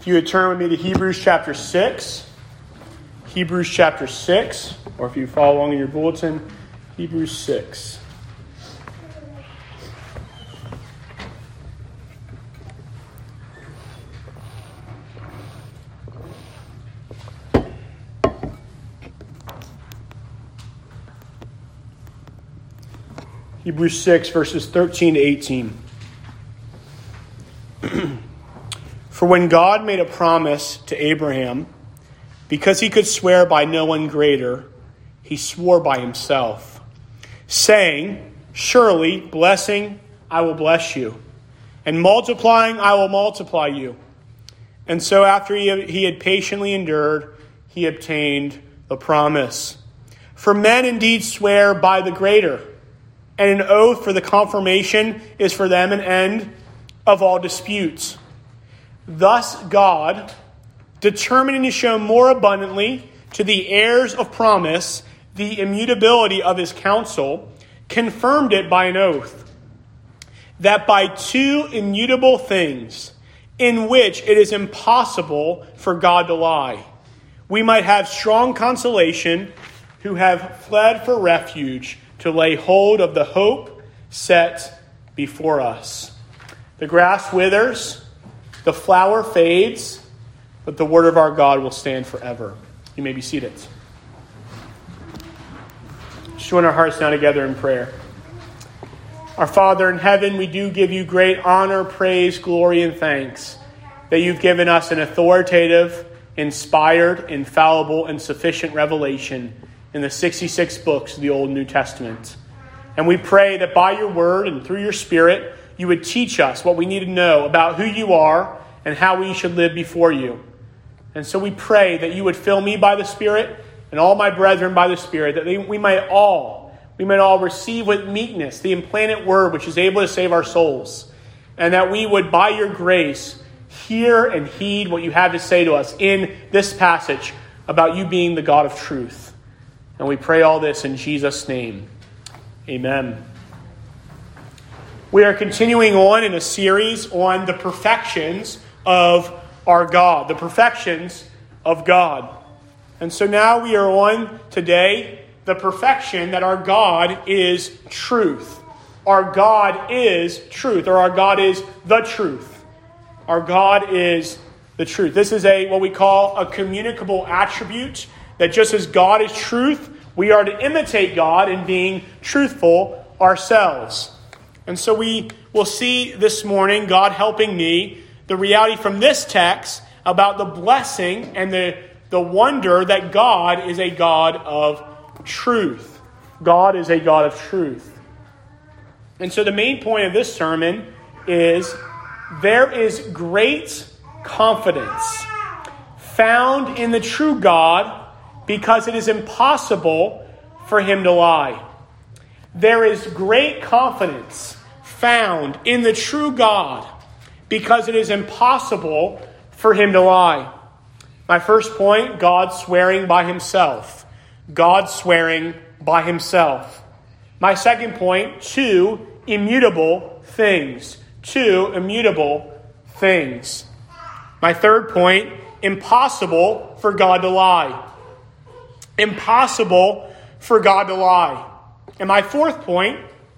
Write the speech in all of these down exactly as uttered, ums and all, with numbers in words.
If you would turn with me to Hebrews chapter six, Hebrews chapter six, or if you follow along in your bulletin, Hebrews six. Hebrews six, verses thirteen to eighteen. For when God made a promise to Abraham, because he could swear by no one greater, he swore by himself, saying, surely, blessing, I will bless you, and multiplying, I will multiply you. And so after he, he had patiently endured, he obtained the promise. For men indeed swear by the greater, and an oath for the confirmation is for them an end of all disputes. Thus God, determining to show more abundantly to the heirs of promise the immutability of his counsel, confirmed it by an oath, that by two immutable things, in which it is impossible for God to lie, we might have strong consolation who have fled for refuge to lay hold of the hope set before us. The grass withers, the flower fades, but the word of our God will stand forever. You may be seated. Join our hearts now together in prayer. Our Father in heaven, we do give you great honor, praise, glory, and thanks that you've given us an authoritative, inspired, infallible, and sufficient revelation in the sixty-six books of the Old and New Testament. And we pray that by your word and through your Spirit, you would teach us what we need to know about who you are and how we should live before you. And so we pray that you would fill me by the Spirit and all my brethren by the Spirit, that they, we might all, we might all receive with meekness the implanted word which is able to save our souls. And that we would, by your grace, hear and heed what you have to say to us in this passage about you being the God of truth. And we pray all this in Jesus' name. Amen. We are continuing on in a series on the perfections of our God, the perfections of God. And so now we are on today the perfection that our God is truth. Our God is truth, or our God is the truth. Our God is the truth. This is a what we call a communicable attribute, that just as God is truth, we are to imitate God in being truthful ourselves. And so we will see this morning, God helping me, the reality from this text about the blessing and the, the wonder that God is a God of truth. God is a God of truth. And so the main point of this sermon is there is great confidence found in the true God because it is impossible for him to lie. There is great confidence found in the true God because it is impossible for him to lie. My first point, God swearing by himself. God swearing by himself. My second point, two immutable things. Two immutable things. My third point, impossible for God to lie. Impossible for God to lie. And my fourth point,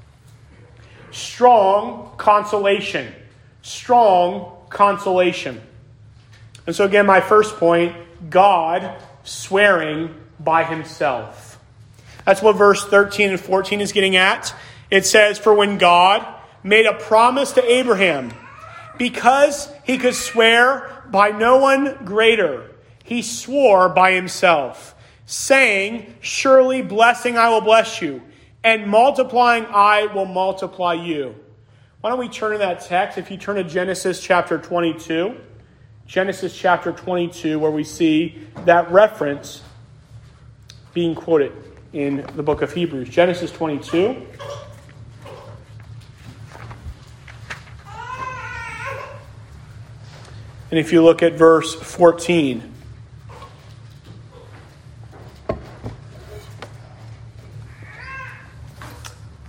strong consolation. Strong consolation. And so again, my first point, God swearing by himself. That's what verse thirteen and fourteen is getting at. It says, for when God made a promise to Abraham, because he could swear by no one greater, he swore by himself, saying, surely blessing I will bless you, and multiplying I will multiply you. Why don't we turn to that text? If you turn to Genesis chapter twenty-two, Genesis chapter twenty-two, where we see that reference being quoted in the book of Hebrews. Genesis twenty-two. And if you look at verse fourteen.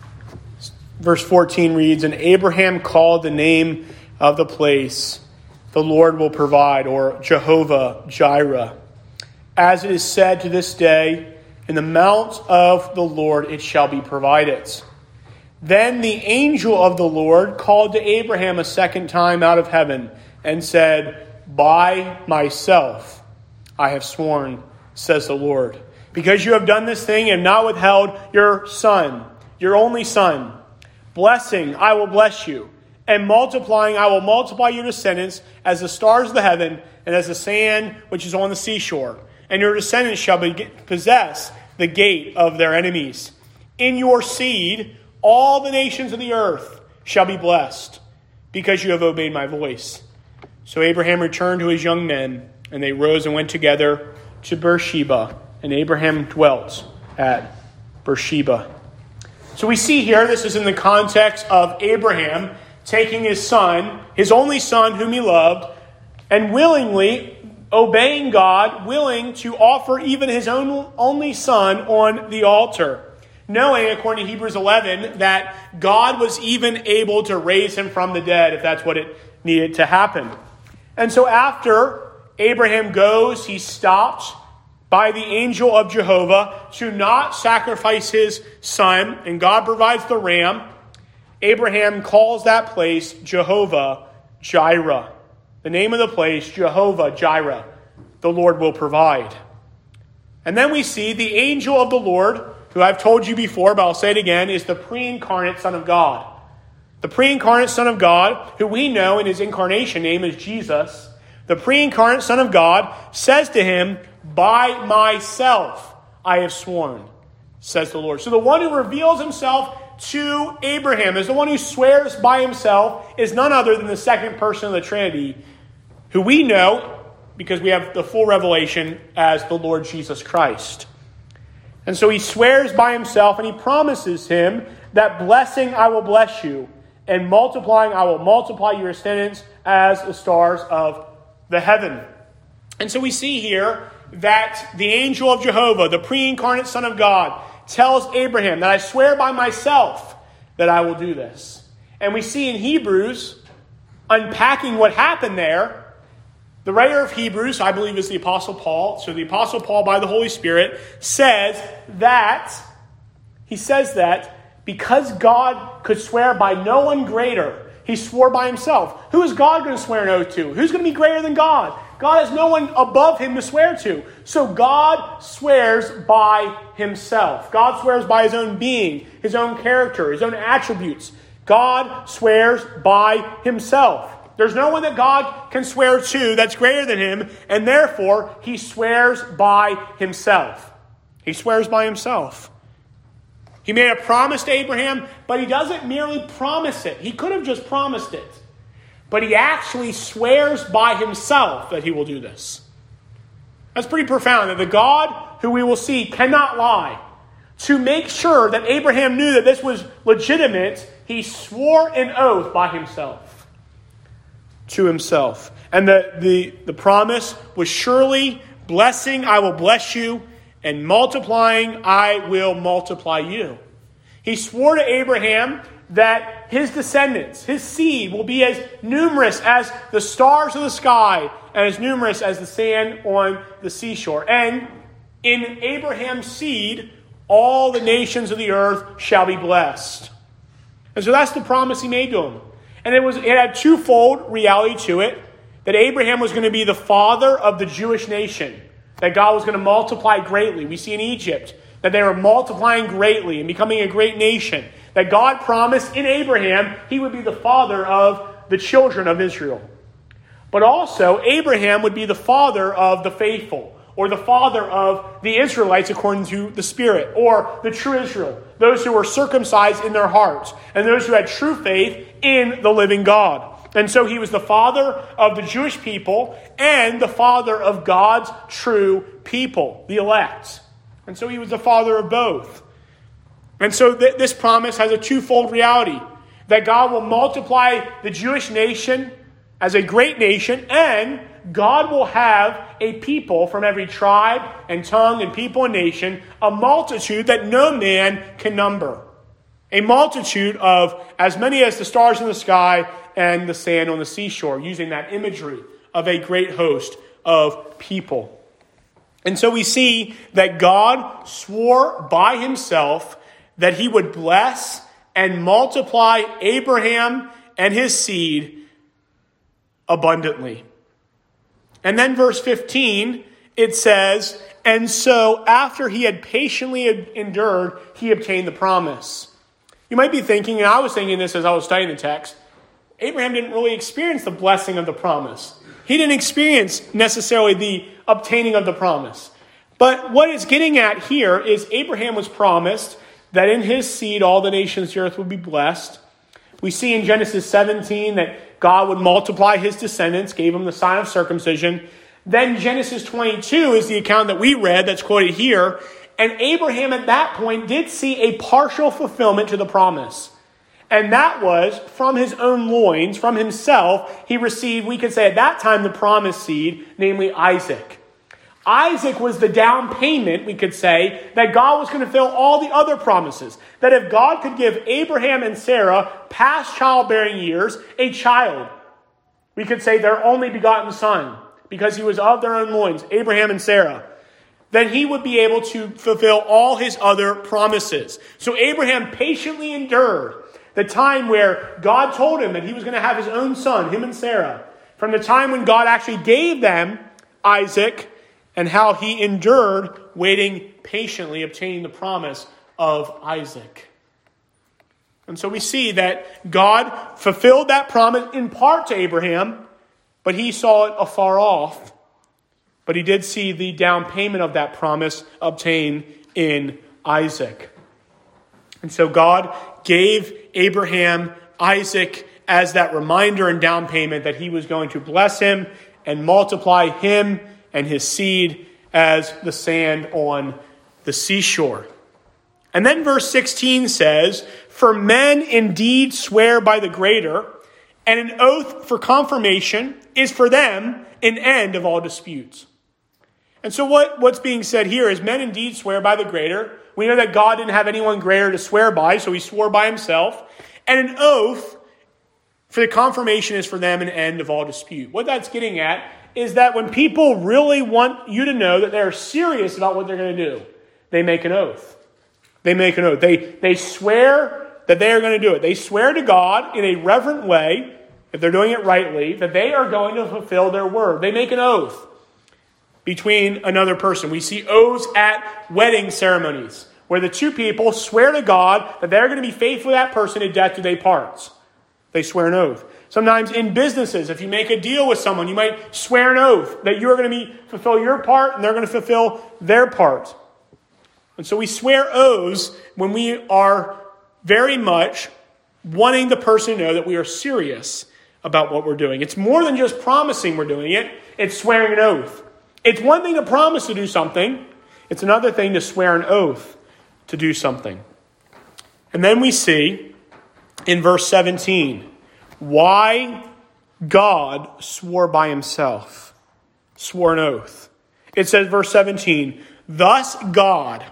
Verse fourteen reads, and Abraham called the name of the place the Lord will provide, or Jehovah Jireh. As it is said to this day, in the mount of the Lord it shall be provided. Then the angel of the Lord called to Abraham a second time out of heaven and said, by myself I have sworn, says the Lord, because you have done this thing and not withheld your son, your only son. Blessing, I will bless you, and multiplying, I will multiply your descendants as the stars of the heaven and as the sand which is on the seashore. And your descendants shall be, possess the gate of their enemies. In your seed, all the nations of the earth shall be blessed, because you have obeyed my voice. So Abraham returned to his young men, and they rose and went together to Beersheba, and Abraham dwelt at Beersheba. So we see here, this is in the context of Abraham taking his son, his only son whom he loved, and willingly obeying God, willing to offer even his own only son on the altar, knowing, according to Hebrews eleven, that God was even able to raise him from the dead if that's what it needed to happen. And so after Abraham goes, he stopped by the angel of Jehovah to not sacrifice his son, and God provides the ram. Abraham calls that place Jehovah Jireh. The name of the place, Jehovah Jireh. The Lord will provide. And then we see the angel of the Lord, who I've told you before, but I'll say it again, is the pre-incarnate Son of God. The pre-incarnate Son of God, who we know in his incarnation name is Jesus, the pre-incarnate Son of God says to him, by myself I have sworn, says the Lord. So the one who reveals himself to Abraham, is the one who swears by himself, is none other than the second person of the Trinity, who we know, because we have the full revelation, as the Lord Jesus Christ. And so he swears by himself, and he promises him that blessing I will bless you, and multiplying I will multiply your descendants as the stars of the heaven. And so we see here that the angel of Jehovah, the pre-incarnate Son of God, tells Abraham that I swear by myself that I will do this. And we see in Hebrews, unpacking what happened there, the writer of Hebrews, I believe is the Apostle Paul, so the Apostle Paul by the Holy Spirit says that, he says that because God could swear by no one greater, he swore by himself. Who is God going to swear an oath to? Who's going to be greater than God? God has no one above him to swear to. So God swears by himself. God swears by his own being, his own character, his own attributes. God swears by himself. There's no one that God can swear to that's greater than him, and therefore he swears by himself. He swears by himself. He made a promise to Abraham, but he doesn't merely promise it. He could have just promised it. But he actually swears by himself that he will do this. That's pretty profound, that the God who we will see cannot lie. To make sure that Abraham knew that this was legitimate, he swore an oath by himself. To himself. And the, the, the promise was surely, blessing, I will bless you, and multiplying, I will multiply you. He swore to Abraham that his descendants, his seed, will be as numerous as the stars of the sky and as numerous as the sand on the seashore. And in Abraham's seed, all the nations of the earth shall be blessed. And so that's the promise he made to him. And it was it had twofold reality to it, that Abraham was going to be the father of the Jewish nation, that God was going to multiply greatly. We see in Egypt that they were multiplying greatly and becoming a great nation, that God promised in Abraham he would be the father of the children of Israel. But also, Abraham would be the father of the faithful, or the father of the Israelites according to the Spirit, or the true Israel, those who were circumcised in their hearts, and those who had true faith in the living God. And so he was the father of the Jewish people and the father of God's true people, the elect. And so he was the father of both. And so th- this promise has a twofold reality, that God will multiply the Jewish nation as a great nation, and God will have a people from every tribe and tongue and people and nation, a multitude that no man can number. A multitude of as many as the stars in the sky and the sand on the seashore, using that imagery of a great host of people. And so we see that God swore by himself that he would bless and multiply Abraham and his seed abundantly. And then verse fifteen, it says, and so after he had patiently endured, he obtained the promise. You might be thinking, and I was thinking this as I was studying the text, Abraham didn't really experience the blessing of the promise. He didn't experience necessarily the obtaining of the promise. But what it's getting at here is Abraham was promised that in his seed all the nations of the earth would be blessed. We see in Genesis seventeen that God would multiply his descendants, gave him the sign of circumcision. Then Genesis twenty-two is the account that we read that's quoted here. And Abraham at that point did see a partial fulfillment to the promise. And that was from his own loins, from himself, he received, we could say at that time, the promised seed, namely Isaac. Isaac was the down payment, we could say, that God was going to fulfill all the other promises. That if God could give Abraham and Sarah, past childbearing years, a child, we could say their only begotten son, because he was of their own loins, Abraham and Sarah, then he would be able to fulfill all his other promises. So Abraham patiently endured the time where God told him that he was going to have his own son, him and Sarah, from the time when God actually gave them Isaac, and how he endured waiting patiently, obtaining the promise of Isaac. And so we see that God fulfilled that promise in part to Abraham, but he saw it afar off. But he did see the down payment of that promise obtained in Isaac. And so God gave Abraham Isaac as that reminder and down payment that he was going to bless him and multiply him and his seed as the sand on the seashore. And then verse sixteen says, for men indeed swear by the greater, and an oath for confirmation is for them an end of all disputes. And so what, what's being said here is men indeed swear by the greater. We know that God didn't have anyone greater to swear by, so he swore by himself. And an oath for the confirmation is for them an end of all dispute. What that's getting at is that when people really want you to know that they're serious about what they're going to do, they make an oath. They make an oath. They, they swear that they are going to do it. They swear to God in a reverent way, if they're doing it rightly, that they are going to fulfill their word. They make an oath between another person. We see oaths at wedding ceremonies where the two people swear to God that they're going to be faithful to that person in death till they part. They swear an oath. Sometimes in businesses, if you make a deal with someone, you might swear an oath that you're going to be fulfill your part and they're going to fulfill their part. And so we swear oaths when we are very much wanting the person to know that we are serious about what we're doing. It's more than just promising we're doing it. It's swearing an oath. It's one thing to promise to do something. It's another thing to swear an oath to do something. And then we see in verse seventeen, why God swore by himself, swore an oath. It says, verse seventeen, thus God,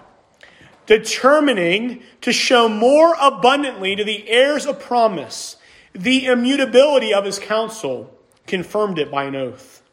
determining to show more abundantly to the heirs of promise the immutability of his counsel, confirmed it by an oath.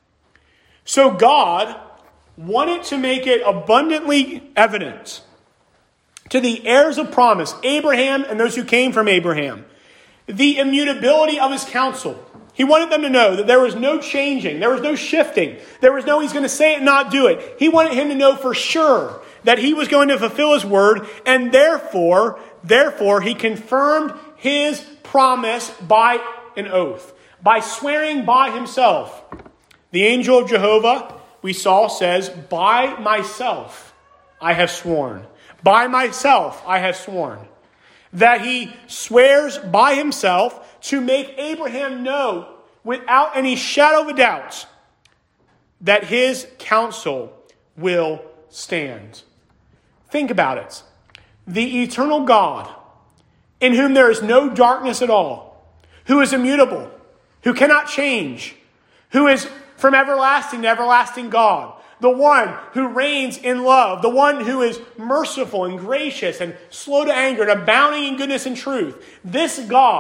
So God wanted to make it abundantly evident to the heirs of promise, Abraham and those who came from Abraham, the immutability of his counsel. He wanted them to know that there was no changing, there was no shifting, there was no he's going to say it and not do it. He wanted him to know for sure that he was going to fulfill his word, and therefore, therefore he confirmed his promise by an oath, by swearing by himself. The angel of Jehovah, we saw, says, by myself I have sworn. By myself I have sworn. That he swears by himself to make Abraham know without any shadow of a doubt that his counsel will stand. Think about it. The eternal God, in whom there is no darkness at all, who is immutable, who cannot change, who is from everlasting to everlasting God, the one who reigns in love, the one who is merciful and gracious and slow to anger and abounding in goodness and truth. This God,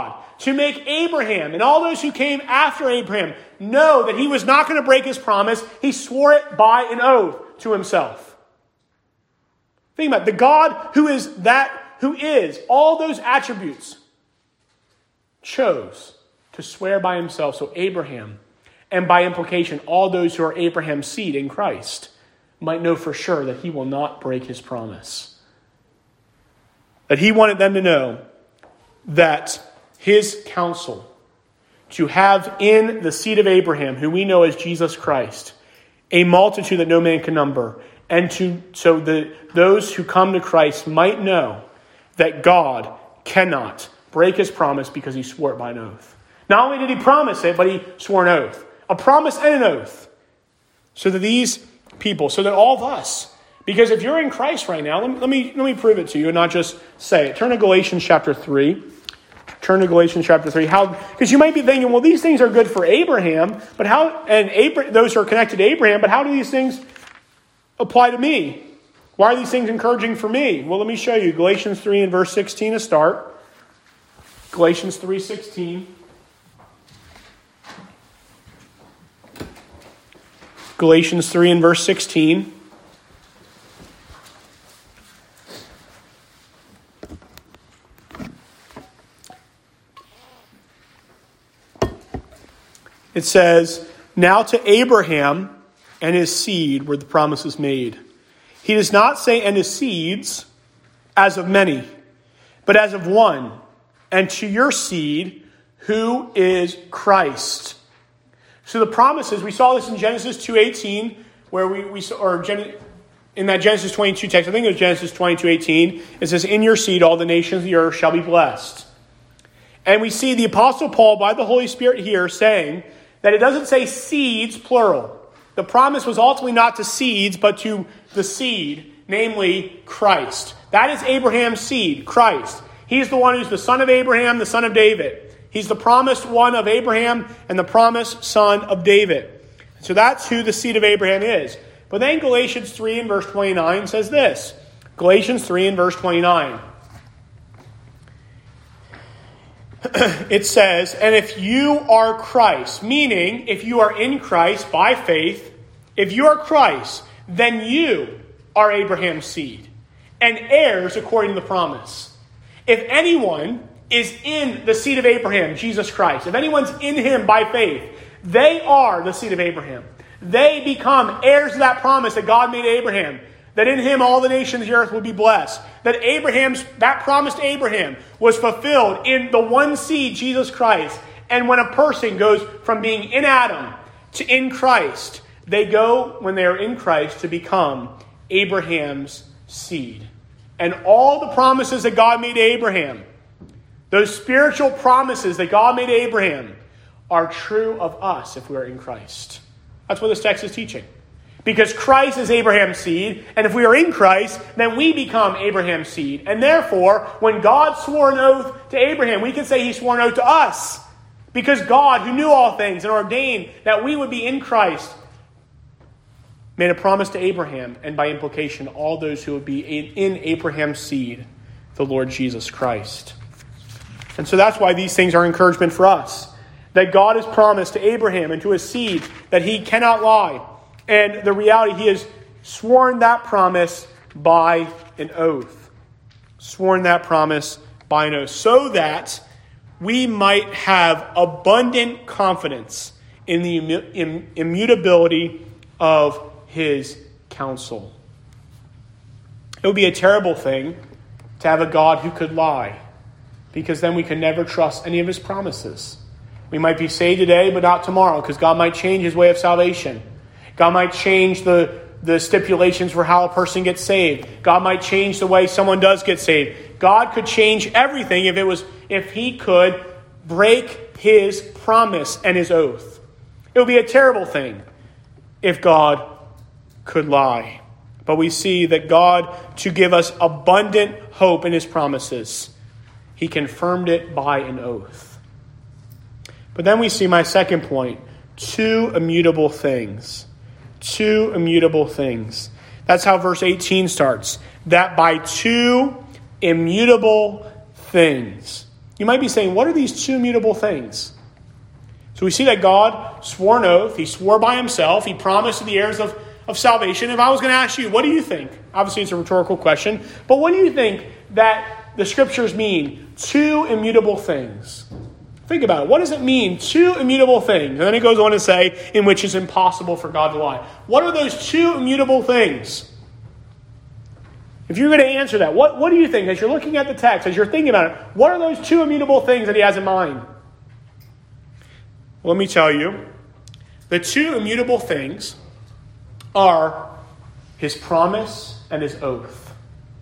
to make Abraham and all those who came after Abraham know that he was not going to break his promise, he swore it by an oath to himself. Think about it. The God who is that, who is all those attributes, chose to swear by himself. So Abraham, and by implication, all those who are Abraham's seed in Christ, might know for sure that he will not break his promise. That he wanted them to know that his counsel to have in the seed of Abraham, who we know as Jesus Christ, a multitude that no man can number, and to so the those who come to Christ might know that God cannot break his promise because he swore it by an oath. Not only did he promise it, but he swore an oath. A promise and an oath. So that these people, so that all of us, because if you're in Christ right now, let me, let me, let me prove it to you and not just say it. Turn to Galatians chapter three. Turn to Galatians chapter three. How? Because you might be thinking, well, these things are good for Abraham, but how? And Abraham, those who are connected to Abraham, but how do these things apply to me? Why are these things encouraging for me? Well, let me show you. Galatians three and verse sixteen to start. Galatians three sixteen. Galatians three and verse sixteen. It says, now to Abraham and his seed were the promises made. He does not say, and his seeds, as of many, but as of one, and to your seed, who is Christ. So the promises, we saw this in Genesis two eighteen, where we, we saw, or Gen, in that Genesis twenty-two text, I think it was Genesis twenty-two eighteen, it says, in your seed all the nations of the earth shall be blessed. And we see the Apostle Paul, by the Holy Spirit here, saying that it doesn't say seeds, plural. The promise was ultimately not to seeds, but to the seed, namely Christ. That is Abraham's seed, Christ. He's the one who's the son of Abraham, the son of David. He's the promised one of Abraham and the promised son of David. So that's who the seed of Abraham is. But then Galatians three and verse twenty-nine says this. Galatians three and verse twenty-nine. It says, and if you are Christ, meaning if you are in Christ by faith, if you are Christ, then you are Abraham's seed and heirs according to the promise. If anyone is in the seed of Abraham, Jesus Christ, if anyone's in him by faith, they are the seed of Abraham. They become heirs of that promise that God made to Abraham, that in him all the nations of the earth would be blessed. That Abraham's, that promise to Abraham was fulfilled in the one seed, Jesus Christ. And when a person goes from being in Adam to in Christ, they go, when they are in Christ, to become Abraham's seed. And all the promises that God made to Abraham, those spiritual promises that God made to Abraham, are true of us if we are in Christ. That's what this text is teaching. Because Christ is Abraham's seed, and if we are in Christ, then we become Abraham's seed. And therefore, when God swore an oath to Abraham, we can say he swore an oath to us. Because God, who knew all things and ordained that we would be in Christ, made a promise to Abraham, and by implication, all those who would be in Abraham's seed, the Lord Jesus Christ. And so that's why these things are encouragement for us. That God has promised to Abraham and to his seed that he cannot lie. And the reality, he has sworn that promise by an oath. Sworn that promise by an oath. So that we might have abundant confidence in the immu- immutability of his counsel. It would be a terrible thing to have a God who could lie, because then we could never trust any of his promises. We might be saved today, but not tomorrow, because God might change his way of salvation. God might change the, the stipulations for how a person gets saved. God might change the way someone does get saved. God could change everything if it was if he could break his promise and his oath. It would be a terrible thing if God could lie. But we see that God, to give us abundant hope in his promises, he confirmed it by an oath. But then we see my second point, two immutable things. Two immutable things. That's how verse eighteen starts. That by two immutable things. you might be saying, what are these two immutable things? So we see that God swore an oath. He swore by himself. He promised to the heirs of, of salvation. If I was going to ask you, what do you think? Obviously, it's a rhetorical question. But what do you think that the scriptures mean? Two immutable things. Think about it. What does it mean? Two immutable things. And then it goes on to say, in which it's impossible for God to lie. What are those two immutable things? If you're going to answer that, what, what do you think? As you're looking at the text, as you're thinking about it, what are those two immutable things that he has in mind? Let me tell you. The two immutable things are his promise and his oath.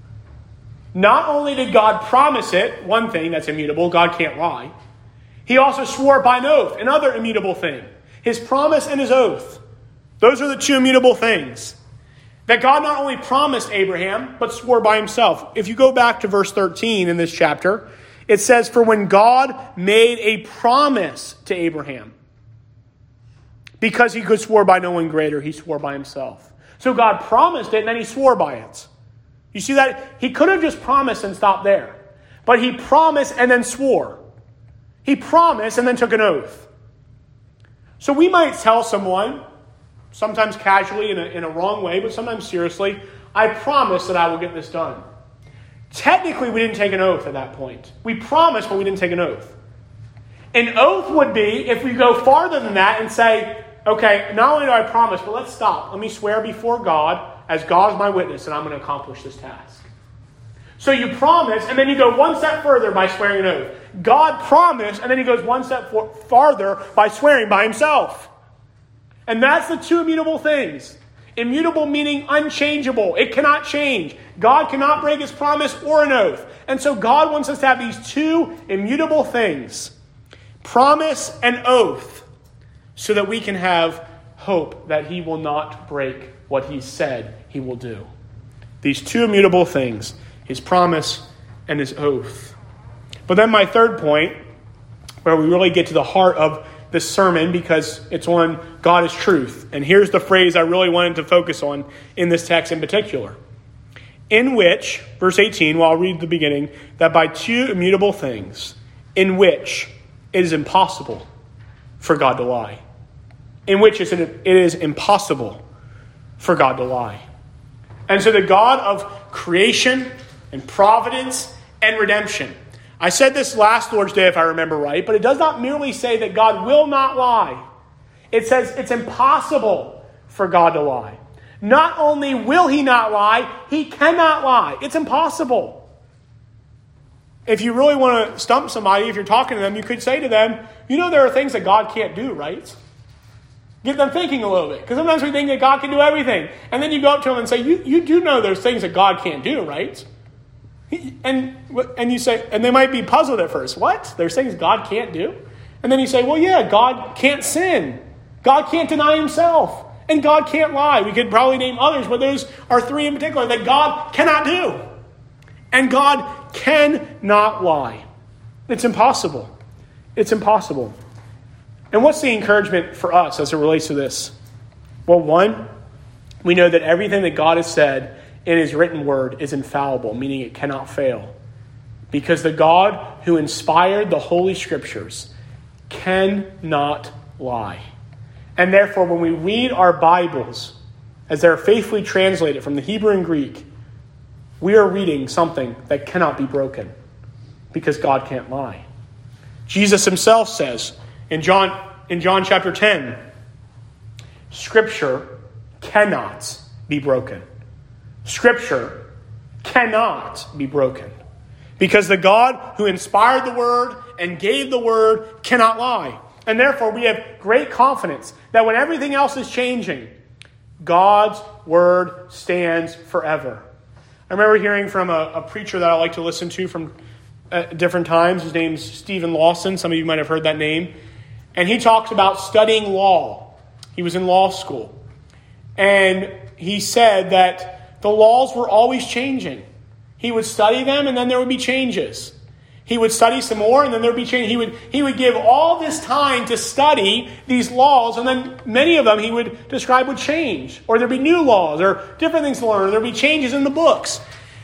Not only did God promise it, one thing that's immutable, God can't lie. He also swore by an oath, another immutable thing. His promise and his oath. Those are the two immutable things. That God not only promised Abraham, but swore by himself. If you go back to verse thirteen in this chapter, it says, for when God made a promise to Abraham, because he could swore by no one greater, he swore by himself. So God promised it, and then he swore by it. You see that? He could have just promised and stopped there. But he promised and then swore. He promised and then took an oath. So we might tell someone, sometimes casually in a, in a wrong way, but sometimes seriously, I promise that I will get this done. Technically, we didn't take an oath at that point. We promised, but we didn't take an oath. An oath would be if we go farther than that and say, okay, not only do I promise, but let's stop. Let me swear before God, as God is my witness, and I'm going to accomplish this task. So you promise, and then you go one step further by swearing an oath. God promised, and then he goes one step for, farther by swearing by himself. And that's the two immutable things. Immutable meaning unchangeable. It cannot change. God cannot break his promise or an oath. And so God wants us to have these two immutable things. Promise and oath. So that we can have hope that he will not break what he said he will do. These two immutable things. His promise and his oath. But then my third point, where we really get to the heart of this sermon, because it's on God is truth. And here's the phrase I really wanted to focus on in this text in particular. In which, verse eighteen, well, I'll read the beginning, that by two immutable things, in which it is impossible for God to lie. In which it is impossible for God to lie. And so the God of creation and providence and redemption. I said this last Lord's Day, if I remember right, but it does not merely say that God will not lie. It says it's impossible for God to lie. Not only will he not lie, he cannot lie. It's impossible. If you really want to stump somebody, if you're talking to them, you could say to them, you know there are things that God can't do, right? Get them thinking a little bit. Because sometimes we think that God can do everything. And then you go up to them and say, you, you do know there's things that God can't do, right? And and you say, and they might be puzzled at first. What? There's things God can't do? And then you say, well, yeah, God can't sin. God can't deny himself. And God can't lie. We could probably name others, but those are three in particular that God cannot do. And God cannot lie. It's impossible. It's impossible. And what's the encouragement for us as it relates to this? Well, one, we know that everything that God has said in his written word is infallible, meaning it cannot fail. Because the God who inspired the Holy Scriptures cannot lie. And therefore, when we read our Bibles, as they're faithfully translated from the Hebrew and Greek, we are reading something that cannot be broken. Because God can't lie. Jesus himself says in John, in John chapter ten, Scripture cannot be broken. Scripture cannot be broken. Because the God who inspired the Word and gave the Word cannot lie. And therefore we have great confidence that when everything else is changing, God's Word stands forever. I remember hearing from a, a preacher that I like to listen to from uh, different times. His name's Stephen Lawson. Some of you might have heard that name. And he talks about studying law. He was in law school. And he said that the laws were always changing. He would study them and then there would be changes. He would study some more and then there would be change. He would, he would give all this time to study these laws, and then many of them he would describe would change. Or there'd be new laws or different things to learn. Or there'd be changes in the books.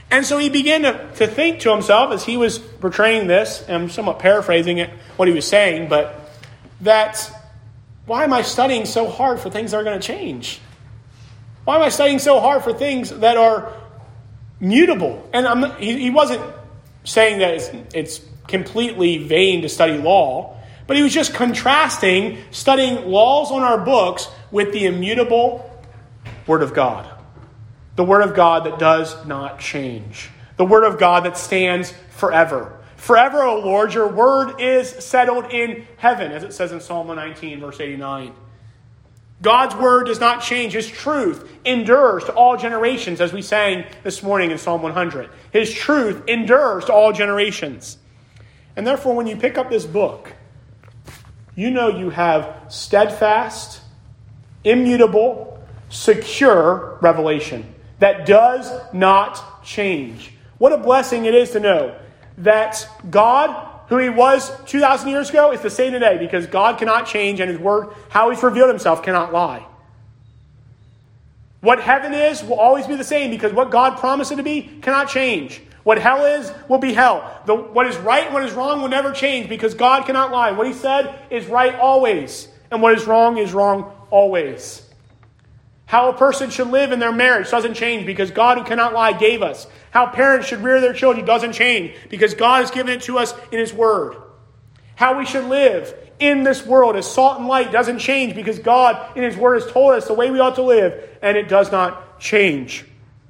And so he began to, to think to himself as he was portraying this, and I'm somewhat paraphrasing it, what he was saying, but that, why am I studying so hard for things that are going to change? Why am I studying so hard for things that are mutable? And I'm not, he, he wasn't saying that it's, it's completely vain to study law, but he was just contrasting studying laws on our books with the immutable Word of God. The Word of God that does not change. The Word of God that stands forever. Forever, O Lord, your Word is settled in heaven, as it says in Psalm one nineteen, verse eighty-nine. God's Word does not change. His truth endures to all generations, as we sang this morning in Psalm one hundred. His truth endures to all generations. And therefore, when you pick up this book, you know you have steadfast, immutable, secure revelation that does not change. What a blessing it is to know that God, who he was two thousand years ago, is the same today, because God cannot change, and his word, how he's revealed himself, cannot lie. What heaven is will always be the same, because what God promised it to be cannot change. What hell is will be hell. The, what is right and what is wrong will never change, because God cannot lie. What he said is right always, and what is wrong is wrong always. How a person should live in their marriage doesn't change, because God, who cannot lie, gave us. How parents should rear their children doesn't change, because God has given it to us in his word. How we should live in this world as salt and light doesn't change, because God in his word has told us the way we ought to live, and it does not change.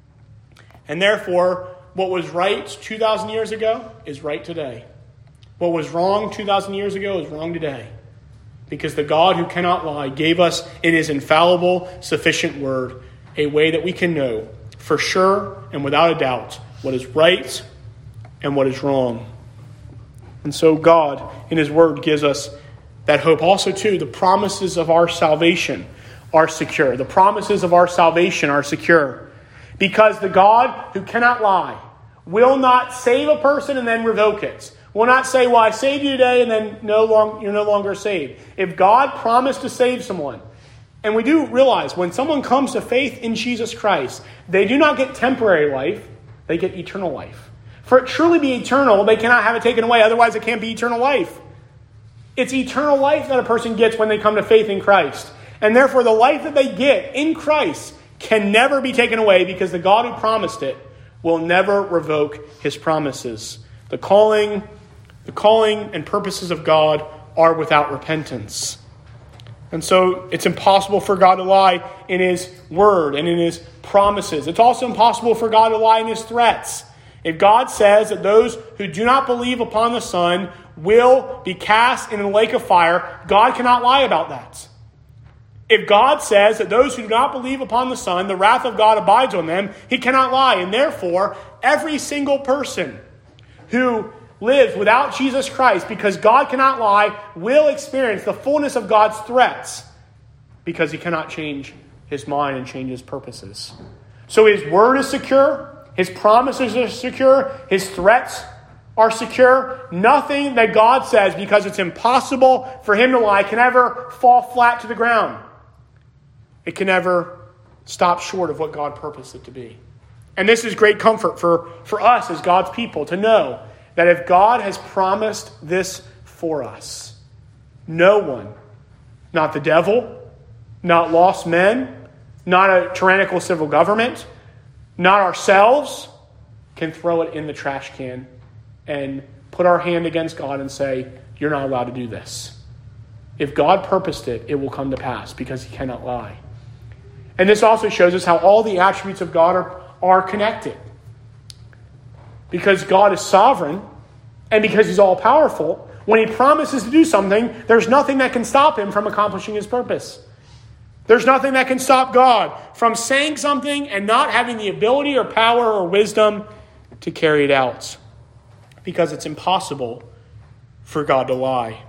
And therefore, what was right two thousand years ago is right today. What was wrong two thousand years ago is wrong today. Because the God who cannot lie gave us in his infallible, sufficient word a way that we can know for sure and without a doubt what is right and what is wrong. And so God in his word gives us that hope. Also, too, the promises of our salvation are secure. The promises of our salvation are secure. Because the God who cannot lie will not save a person and then revoke it. Will not say, well, I saved you today, and then no long, you're no longer saved. If God promised to save someone, and we do realize when someone comes to faith in Jesus Christ, they do not get temporary life, they get eternal life. For it truly be eternal, they cannot have it taken away, otherwise it can't be eternal life. It's eternal life that a person gets when they come to faith in Christ. And therefore the life that they get in Christ can never be taken away, because the God who promised it will never revoke his promises. The calling... The calling and purposes of God are without repentance. And so it's impossible for God to lie in his word and in his promises. It's also impossible for God to lie in his threats. If God says that those who do not believe upon the Son will be cast in the lake of fire, God cannot lie about that. If God says that those who do not believe upon the Son, the wrath of God abides on them, he cannot lie. And therefore, every single person who lives without Jesus Christ, because God cannot lie, will experience the fullness of God's threats, because he cannot change his mind and change his purposes. So his word is secure, his promises are secure, his threats are secure. Nothing that God says, because it's impossible for him to lie, can ever fall flat to the ground. It can never stop short of what God purposed it to be. And this is great comfort for, for us as God's people, to know that if God has promised this for us, no one, not the devil, not lost men, not a tyrannical civil government, not ourselves, can throw it in the trash can and put our hand against God and say, you're not allowed to do this. If God purposed it, it will come to pass, because he cannot lie. And this also shows us how all the attributes of God are, are connected. Because God is sovereign, and because he's all-powerful, when he promises to do something, there's nothing that can stop him from accomplishing his purpose. There's nothing that can stop God from saying something and not having the ability or power or wisdom to carry it out. Because it's impossible for God to lie.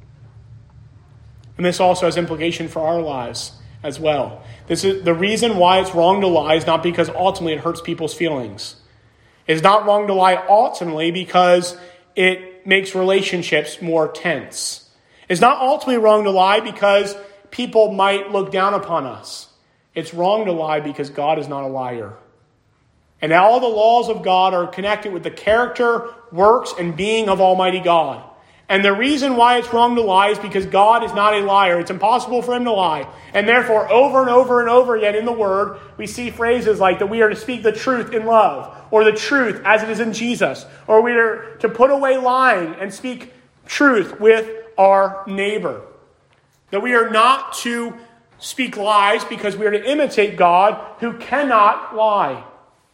And this also has implication for our lives as well. This is the reason why it's wrong to lie is not because ultimately it hurts people's feelings. It's not wrong to lie ultimately because it makes relationships more tense. It's not ultimately wrong to lie because people might look down upon us. It's wrong to lie because God is not a liar. And all the laws of God are connected with the character, works, and being of Almighty God. And the reason why it's wrong to lie is because God is not a liar. It's impossible for him to lie. And therefore, over and over and over again in the Word, we see phrases like that we are to speak the truth in love, or the truth as it is in Jesus, or we are to put away lying and speak truth with our neighbor. That we are not to speak lies because we are to imitate God who cannot lie.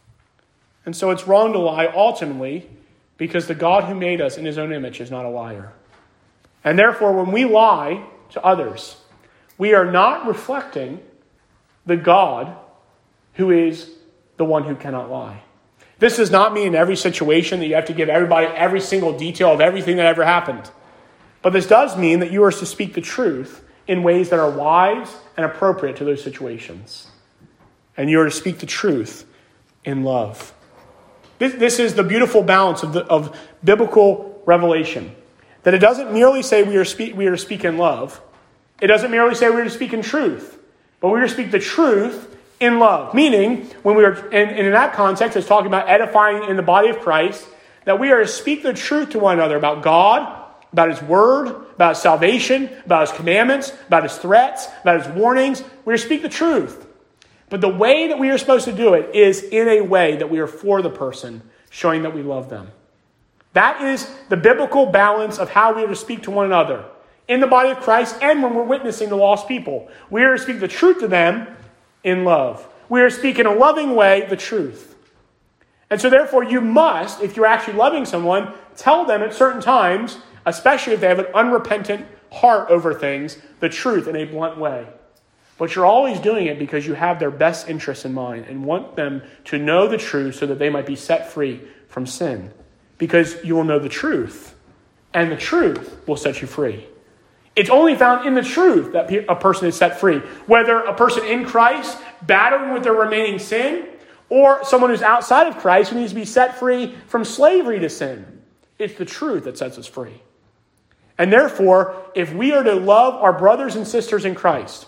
And so it's wrong to lie ultimately because the God who made us in his own image is not a liar. And therefore, when we lie to others, we are not reflecting the God who is the one who cannot lie. This does not mean in every situation that you have to give everybody every single detail of everything that ever happened. But this does mean that you are to speak the truth in ways that are wise and appropriate to those situations. And you are to speak the truth in love. This, this is the beautiful balance of, the, of biblical revelation. That it doesn't merely say we are, speak, we are to speak in love. It doesn't merely say we are to speak in truth. But we are to speak the truth in love. Meaning, when we are, and, and in that context, it's talking about edifying in the body of Christ, that we are to speak the truth to one another about God, about his word, about his salvation, about his commandments, about his threats, about his warnings. We are to speak the truth. But the way that we are supposed to do it is in a way that we are for the person, showing that we love them. That is the biblical balance of how we are to speak to one another in the body of Christ and when we're witnessing to lost people. We are to speak the truth to them in love. We are to speak in a loving way the truth. And so therefore you must, if you're actually loving someone, tell them at certain times, especially if they have an unrepentant heart over things, the truth in a blunt way. But you're always doing it because you have their best interests in mind and want them to know the truth so that they might be set free from sin. Because you will know the truth, and the truth will set you free. It's only found in the truth that a person is set free. Whether a person in Christ battling with their remaining sin, or someone who's outside of Christ who needs to be set free from slavery to sin. It's the truth that sets us free. And therefore, if we are to love our brothers and sisters in Christ,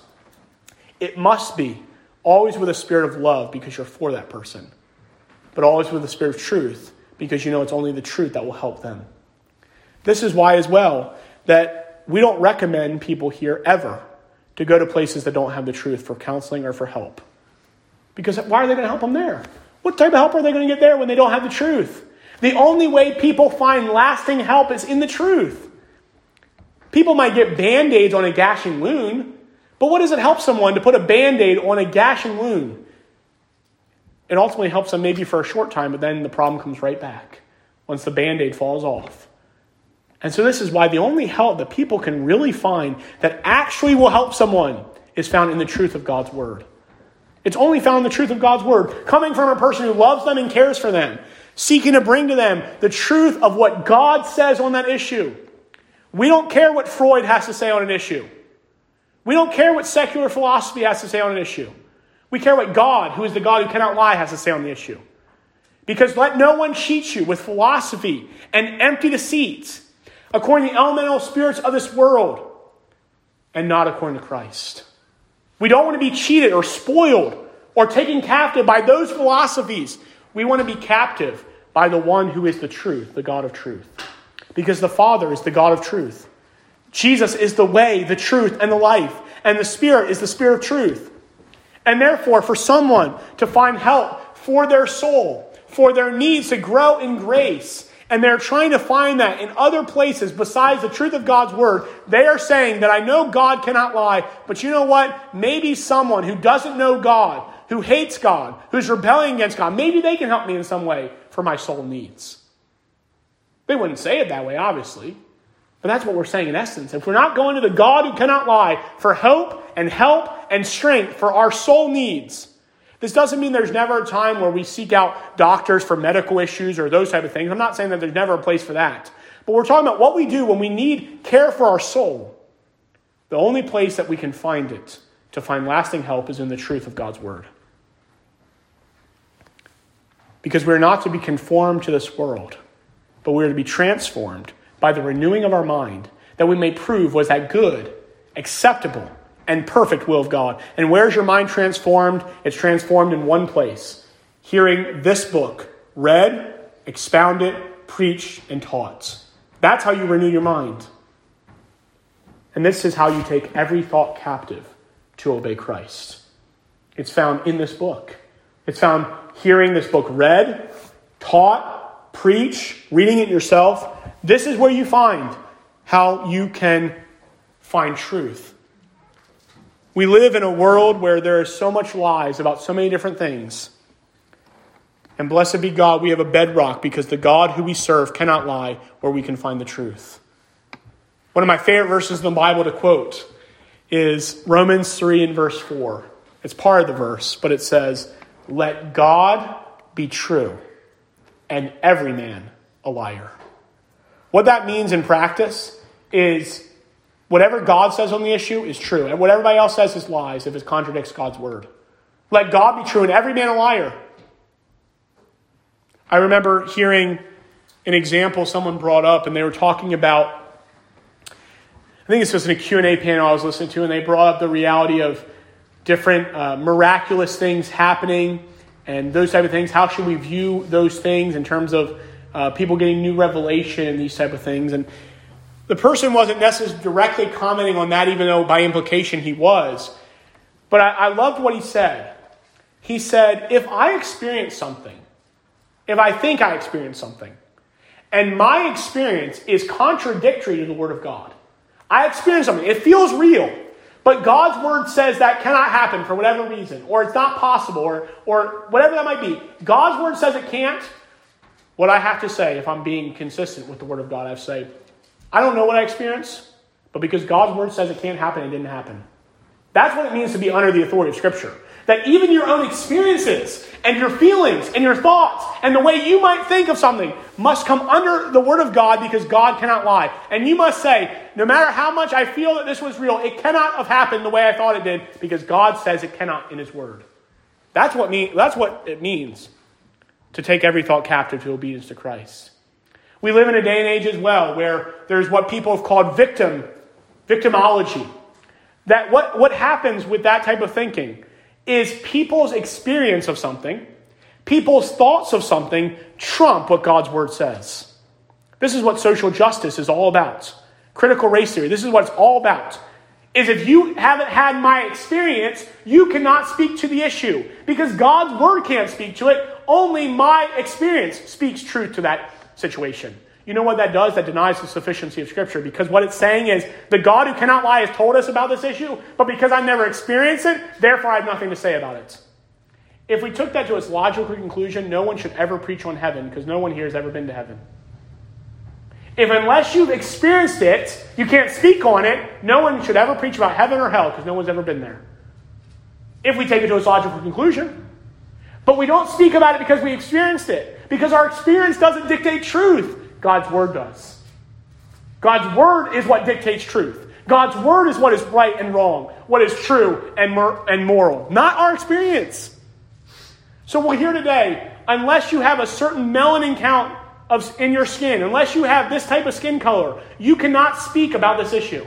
it must be always with a spirit of love because you're for that person. But always with a spirit of truth because you know it's only the truth that will help them. This is why as well that we don't recommend people here ever to go to places that don't have the truth for counseling or for help. Because why are they going to help them there? What type of help are they going to get there when they don't have the truth? The only way people find lasting help is in the truth. People might get Band-Aids on a gashing wound, but what does it help someone to put a Band-Aid on a gashing wound? It ultimately helps them maybe for a short time, but then the problem comes right back once the Band-Aid falls off. And so this is why the only help that people can really find that actually will help someone is found in the truth of God's word. It's only found in the truth of God's word, coming from a person who loves them and cares for them, seeking to bring to them the truth of what God says on that issue. We don't care what Freud has to say on an issue. We don't care what secular philosophy has to say on an issue. We care what God, who is the God who cannot lie, has to say on the issue. Because let no one cheat you with philosophy and empty deceits, according to the elemental spirits of this world, and not according to Christ. We don't want to be cheated or spoiled or taken captive by those philosophies. We want to be captive by the one who is the truth, the God of truth. Because the Father is the God of truth. Jesus is the way, the truth, and the life. And the Spirit is the Spirit of truth. And therefore, for someone to find help for their soul, for their needs to grow in grace, and they're trying to find that in other places besides the truth of God's word, they are saying that I know God cannot lie, but you know what? Maybe someone who doesn't know God, who hates God, who's rebelling against God, maybe they can help me in some way for my soul needs. They wouldn't say it that way, obviously. But that's what we're saying in essence. If we're not going to the God who cannot lie for hope and help and strength for our soul needs, this doesn't mean there's never a time where we seek out doctors for medical issues or those type of things. I'm not saying that there's never a place for that. But we're talking about what we do when we need care for our soul. The only place that we can find it to find lasting help is in the truth of God's word. Because we're not to be conformed to this world, but we're to be transformed by the renewing of our mind, that we may prove was that good, acceptable, and perfect will of God. And where's your mind transformed? It's transformed in one place, hearing this book read, expounded, preached, and taught. That's how you renew your mind. And this is how you take every thought captive to obey Christ. It's found in this book. It's found hearing this book read, taught, preached, reading it yourself. This is where you find how you can find truth. We live in a world where there is so much lies about so many different things. And blessed be God, we have a bedrock because the God who we serve cannot lie, where we can find the truth. One of my favorite verses in the Bible to quote is Romans three and verse four. It's part of the verse, but it says, "Let God be true, and every man a liar." What that means in practice is whatever God says on the issue is true, and what everybody else says is lies if it contradicts God's word. Let God be true, and every man a liar. I remember hearing an example someone brought up, and they were talking about, I think this was in a Q and A panel I was listening to, and they brought up the reality of different uh, miraculous things happening and those type of things. How should we view those things in terms of uh, people getting new revelation and these type of things? And the person wasn't necessarily directly commenting on that, even though by implication he was. But I, I loved what he said. He said, if I experience something, if I think I experience something, and my experience is contradictory to the Word of God, I experience something, it feels real, but God's Word says that cannot happen for whatever reason, or it's not possible, or, or whatever that might be. God's Word says it can't. What I have to say, if I'm being consistent with the Word of God, I have to say, I don't know what I experienced, but because God's Word says it can't happen, it didn't happen. That's what it means to be under the authority of Scripture. That even your own experiences and your feelings and your thoughts and the way you might think of something must come under the Word of God, because God cannot lie. And you must say, no matter how much I feel that this was real, it cannot have happened the way I thought it did, because God says it cannot in His Word. That's what, mean, that's what it means to take every thought captive to obedience to Christ. We live in a day and age as well where there's what people have called victim, victimology. That what, what happens with that type of thinking is people's experience of something, people's thoughts of something trump what God's Word says. This is what social justice is all about. Critical race theory, this is what it's all about. Is if you haven't had my experience, you cannot speak to the issue. Because God's Word can't speak to it. Only my experience speaks truth to that situation. You know what that does? That denies the sufficiency of Scripture, because what it's saying is the God who cannot lie has told us about this issue, but because I've never experienced it, therefore I have nothing to say about it. If we took that to its logical conclusion, no one should ever preach on heaven, because no one here has ever been to heaven. If unless you've experienced it, you can't speak on it, no one should ever preach about heaven or hell, because no one's ever been there. If we take it to its logical conclusion. But we don't speak about it because we experienced it, because our experience doesn't dictate truth. God's Word does. God's Word is what dictates truth. God's Word is what is right and wrong, what is true and, mor- and moral, not our experience. So we're here today, unless you have a certain melanin count of, in your skin, unless you have this type of skin color, you cannot speak about this issue.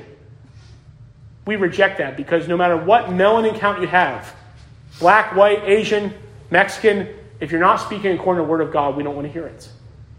We reject that, because no matter what melanin count you have, black, white, Asian, Mexican, if you're not speaking according to the Word of God, we don't want to hear it.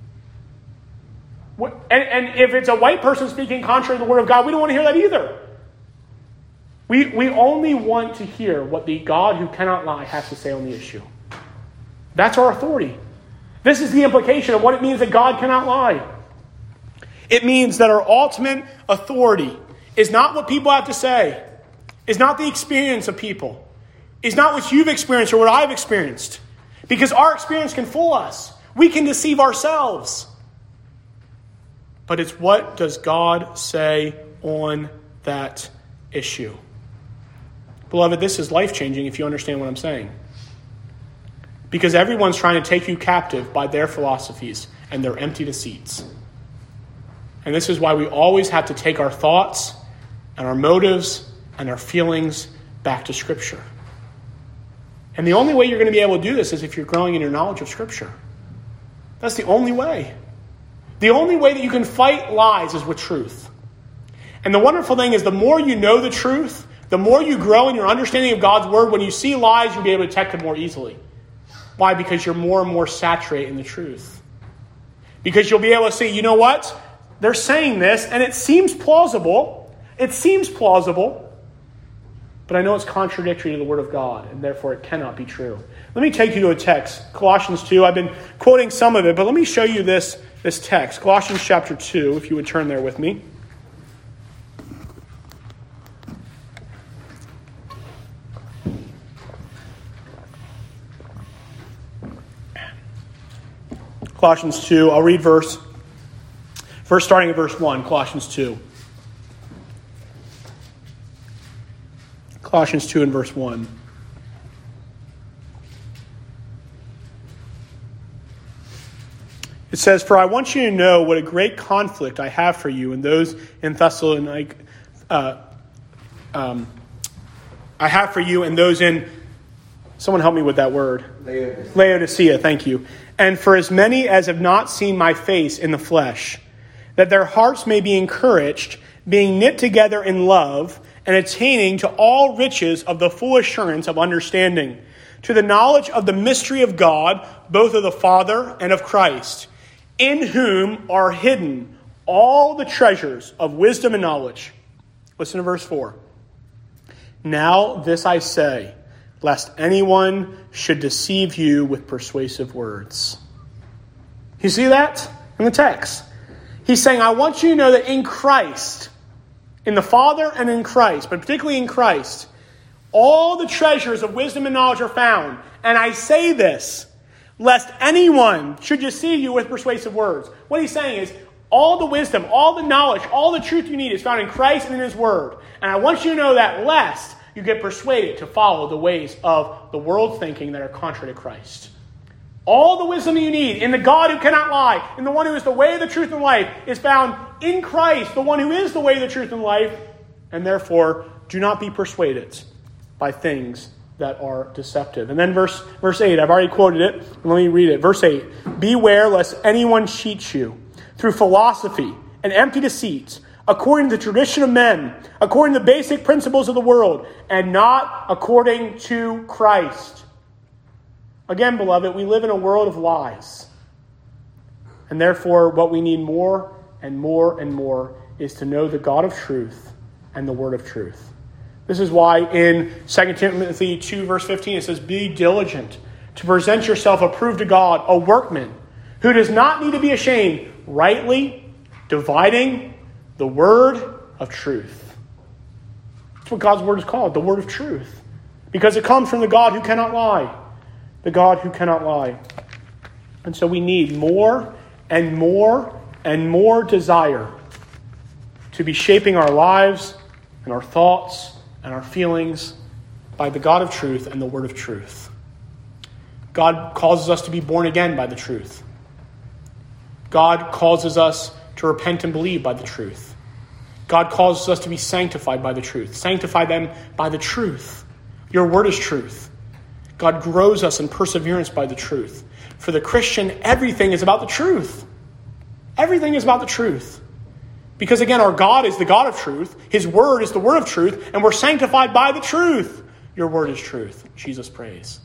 And, and if it's a white person speaking contrary to the Word of God, we don't want to hear that either. We, we only want to hear what the God who cannot lie has to say on the issue. That's our authority. This is the implication of what it means that God cannot lie. It means that our ultimate authority is not what people have to say, is not the experience of people, is not what you've experienced or what I've experienced. Because our experience can fool us. We can deceive ourselves. But it's what does God say on that issue. Beloved, this is life-changing if you understand what I'm saying. Because everyone's trying to take you captive by their philosophies and their empty deceits. And this is why we always have to take our thoughts and our motives and our feelings back to Scripture. And the only way you're going to be able to do this is if you're growing in your knowledge of Scripture. That's the only way. The only way that you can fight lies is with truth. And the wonderful thing is, the more you know the truth, the more you grow in your understanding of God's Word, when you see lies, you'll be able to detect them more easily. Why? Because you're more and more saturated in the truth. Because you'll be able to see, you know what? They're saying this, and it seems plausible. It seems plausible. But I know it's contradictory to the Word of God, and therefore it cannot be true. Let me take you to a text, Colossians two. I've been quoting some of it, but let me show you this, this text. Colossians chapter two, if you would turn there with me. Colossians two, I'll read verse, verse starting at verse one, Colossians two. Colossians two and verse one. It says, "For I want you to know what a great conflict I have for you and those in Thessalonica. Uh, um, I have for you and those in," someone help me with that word. Laodicea. Laodicea, thank you. "And for as many as have not seen my face in the flesh, that their hearts may be encouraged, being knit together in love, and attaining to all riches of the full assurance of understanding, to the knowledge of the mystery of God, both of the Father and of Christ, in whom are hidden all the treasures of wisdom and knowledge." Listen to verse four. "Now this I say, lest anyone should deceive you with persuasive words." You see that in the text? He's saying, I want you to know that in Christ, in the Father and in Christ, but particularly in Christ, all the treasures of wisdom and knowledge are found. And I say this, lest anyone should deceive you with persuasive words. What he's saying is, all the wisdom, all the knowledge, all the truth you need is found in Christ and in His Word. And I want you to know that lest you get persuaded to follow the ways of the world thinking that are contrary to Christ. All the wisdom you need in the God who cannot lie, in the one who is the way, the truth, and life, is found in Christ, the one who is the way, the truth, and life. And therefore, do not be persuaded by things that are deceptive. And then verse, verse eight, I've already quoted it. Let me read it. Verse eight, "Beware lest anyone cheat you through philosophy and empty deceit, according to the tradition of men, according to the basic principles of the world, and not according to Christ." Again, beloved, we live in a world of lies. And therefore, what we need more and more and more is to know the God of truth and the Word of truth. This is why in Second Timothy two, verse fifteen, it says, "Be diligent to present yourself approved to God, a workman who does not need to be ashamed, rightly dividing the word of truth." That's what God's Word is called, the Word of truth. Because it comes from the God who cannot lie. The God who cannot lie. And so we need more and more and more desire to be shaping our lives and our thoughts and our feelings by the God of truth and the Word of truth. God causes us to be born again by the truth. God causes us to repent and believe by the truth. God causes us to be sanctified by the truth. Sanctify them by the truth. Your Word is truth. God grows us in perseverance by the truth. For the Christian, everything is about the truth. Everything is about the truth. Because again, our God is the God of truth. His Word is the Word of truth. And we're sanctified by the truth. Your Word is truth. Jesus prays.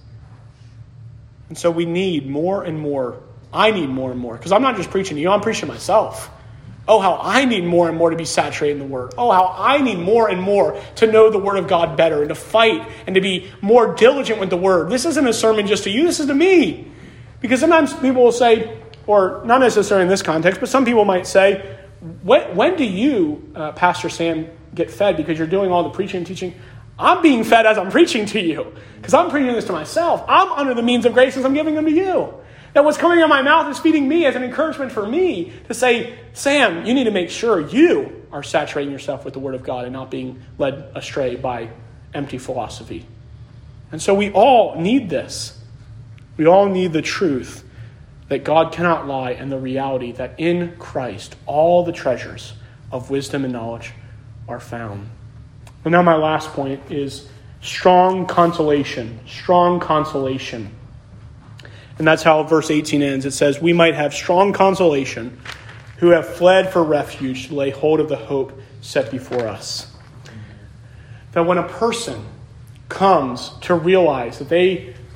And so we need more and more. I need more and more. Because I'm not just preaching to you. I'm preaching to myself. Oh, how I need more and more to be saturated in the Word. Oh, how I need more and more to know the Word of God better and to fight and to be more diligent with the Word. This isn't a sermon just to you. This is to me. Because sometimes people will say, or not necessarily in this context, but some people might say, when, when do you, uh, Pastor Sam, get fed because you're doing all the preaching and teaching? I'm being fed as I'm preaching to you because I'm preaching this to myself. I'm under the means of grace as I'm giving them to you. That what's coming out of my mouth is feeding me as an encouragement for me to say, Sam, you need to make sure you are saturating yourself with the Word of God and not being led astray by empty philosophy. And so we all need this. We all need the truth that God cannot lie and the reality that in Christ all the treasures of wisdom and knowledge are found. And now my last point is strong consolation. Strong consolation. And that's how verse eighteen ends. It says, "We might have strong consolation who have fled for refuge to lay hold of the hope set before us." That when a person comes to realize that they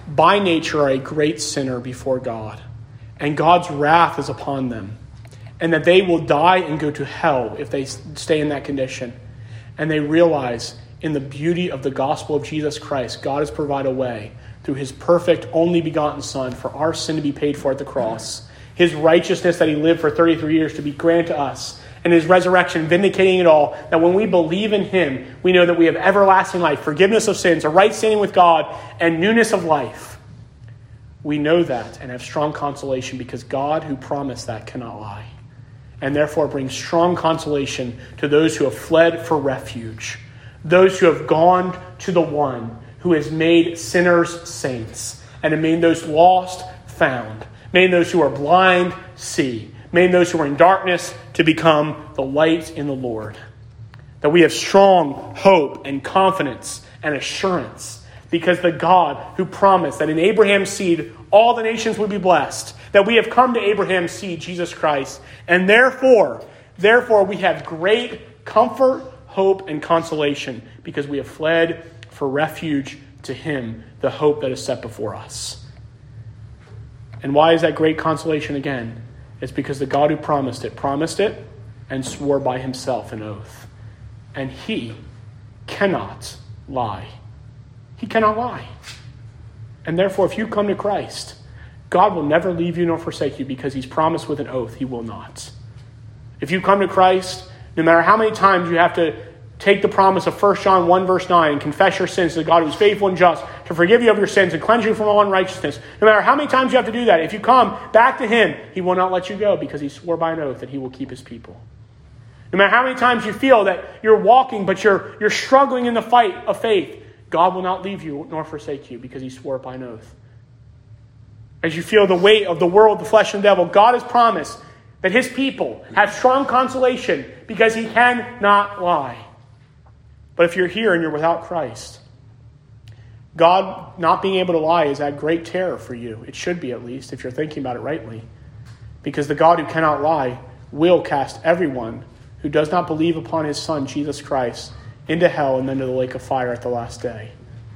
by nature are a great sinner before God, and God's wrath is upon them, and that they will die and go to hell if they stay in that condition. And they realize in the beauty of the gospel of Jesus Christ, God has provided a way through his perfect, only begotten Son for our sin to be paid for at the cross, his righteousness that he lived for thirty-three years to be granted to us, and his resurrection vindicating it all, that when we believe in him, we know that we have everlasting life, forgiveness of sins, a right standing with God, and newness of life. We know that and have strong consolation because God who promised that cannot lie, and therefore brings strong consolation to those who have fled for refuge, those who have gone to the one who has made sinners saints, and have made those lost found, made those who are blind see, made those who are in darkness to become the light in the Lord. That we have strong hope and confidence and assurance because the God who promised that in Abraham's seed all the nations would be blessed, that we have come to Abraham's seed, Jesus Christ, and therefore, therefore we have great comfort, hope, and consolation because we have fled for refuge to him, the hope that is set before us. And why is that great consolation again? It's because the God who promised it, promised it and swore by himself an oath. And he cannot lie. He cannot lie. And therefore, if you come to Christ, God will never leave you nor forsake you because he's promised with an oath he will not. If you come to Christ, no matter how many times you have to take the promise of First John one verse nine and confess your sins to the God who is faithful and just to forgive you of your sins and cleanse you from all unrighteousness. No matter how many times you have to do that, if you come back to him, he will not let you go because he swore by an oath that he will keep his people. No matter how many times you feel that you're walking but you're, you're struggling in the fight of faith, God will not leave you nor forsake you because he swore by an oath. As you feel the weight of the world, the flesh, and the devil, God has promised that his people have strong consolation because he cannot lie. But if you're here and you're without Christ, God not being able to lie is at great terror for you. It should be, at least, if you're thinking about it rightly. Because the God who cannot lie will cast everyone who does not believe upon his Son, Jesus Christ, into hell and then to the lake of fire at the last day.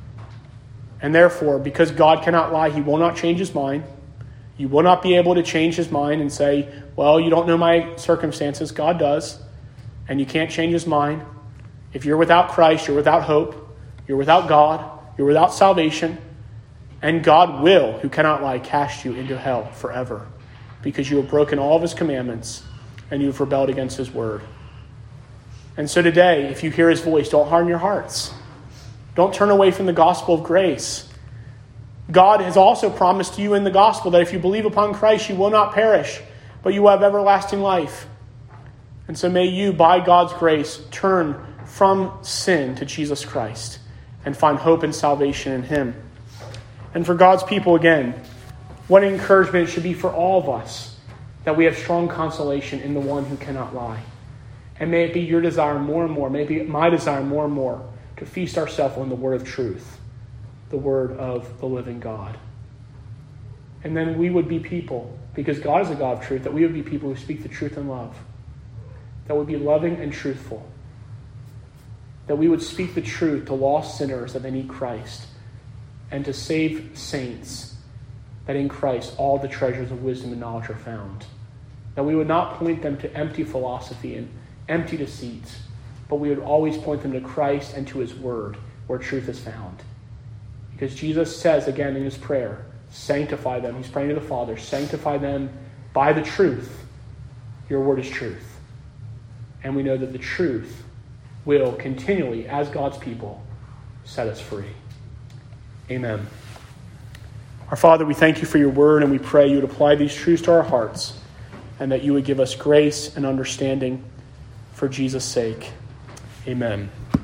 And therefore, because God cannot lie, he will not change his mind. You will not be able to change his mind and say, well, you don't know my circumstances. God does. And you can't change his mind. If you're without Christ, you're without hope, you're without God, you're without salvation, and God will, who cannot lie, cast you into hell forever because you have broken all of his commandments and you have rebelled against his word. And so today, if you hear his voice, don't harden your hearts. Don't turn away from the gospel of grace. God has also promised to you in the gospel that if you believe upon Christ, you will not perish, but you will have everlasting life. And so may you, by God's grace, turn from sin to Jesus Christ and find hope and salvation in him. And for God's people, again, what encouragement it should be for all of us that we have strong consolation in the one who cannot lie. And may it be your desire more and more, may it be my desire more and more, to feast ourselves on the word of truth, the word of the living God. And then we would be people, because God is a God of truth, that we would be people who speak the truth in love, that would be loving and truthful, that we would speak the truth to lost sinners that they need Christ, and to save saints, that in Christ all the treasures of wisdom and knowledge are found. That we would not point them to empty philosophy and empty deceit, but we would always point them to Christ and to his word, where truth is found. Because Jesus says again in his prayer, sanctify them. He's praying to the Father, sanctify them by the truth. Your word is truth. And we know that the truth will continually, as God's people, set us free. Amen. Our Father, we thank you for your word, and we pray you would apply these truths to our hearts, and that you would give us grace and understanding for Jesus' sake. Amen.